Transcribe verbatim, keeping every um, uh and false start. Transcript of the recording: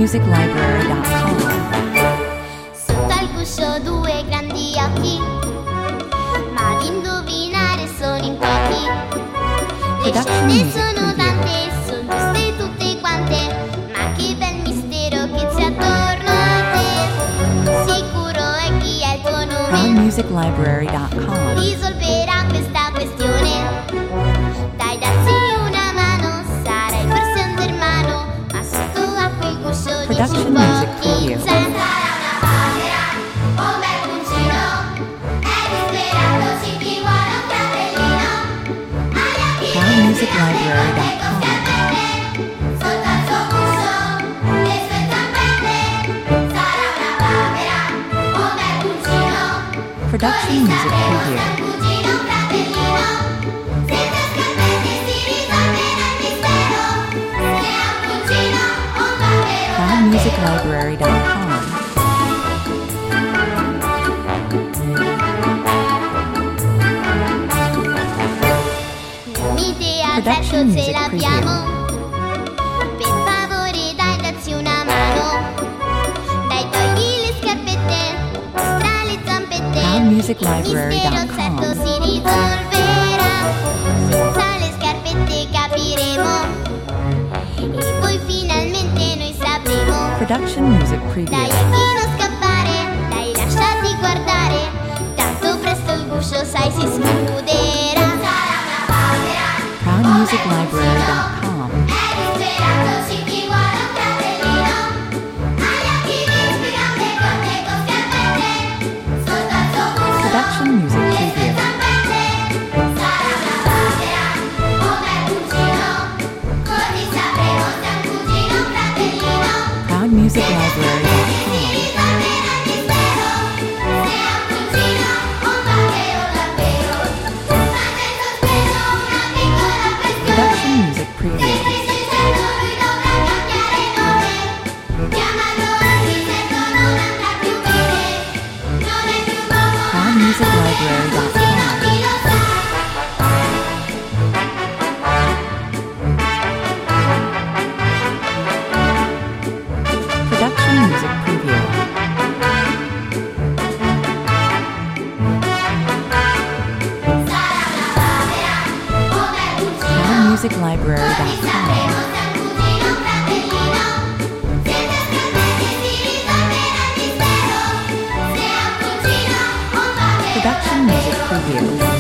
music library dot com. Sotto al guscio due grandi occhi, ma ad indovinare sono in pochi. Le Production scelte music sono preview. tante, sono giuste tutte quante, ma che bel mistero che c'è attorno a te. Sicuro è chi è il tuo Crown nome, music library dot com. risolverà questa questione. Dai, dacci una mano, sarai forse un germano, ma sotto a quel guscio dici Production un music po' chi preview. c'è. Sarà una povera, un bel pulcino, è disperato, ci chi vuole un cappellino. Agli occhi Crown music library dot com. sotto al suo guscio, le sue zampette. Sarà una povera, un bel pulcino, Production music preview. un cugino, un fratellino. Senza scarpette si risolverà il mistero. Se è un pulcino o un papero Crown music library dot com. Un'idea certo Production ce music l'abbiamo. Per favore dai, dacci una mano. Dai, togli le scarpette tra le zampette. Crown music Il library mistero dot com. certo si risolverà. Senza le scarpette capiremo, e poi finalmente noi sapremo. Production music Dai, preview. a chi non scappare, dai, lasciati guardare. Tanto presto il guscio, sai, si schiuderà. Sarà una povera, Crown music library dot com. è disperato, ci chi vuole un fratellino. Agli occhi vispi, gambe corte con scarpette. Sotto al suo guscio, Production music le sue preview. zampette. Sarà una povera, un bel pulcino, così sapremo se è un cugino o un fratellino. Crown music library dot com. Risolverà il mistero. Se è un pulcino o un papero davvero. Ma nel sospeso una piccola questione. Production music preview. Se certo lui dovrà cambiare nome. Chiamalo anche se non andrà più bene. Non è più uomo, Crown music library dot com. chi lo sa. Production music preview. Sarà una povera, un bel pulcino. Crown music library dot Così com. sapremo se è un cugino o un fratellino. Senza scarpette si risolverà il mistero. Se è un pulcino o un papero Production music preview.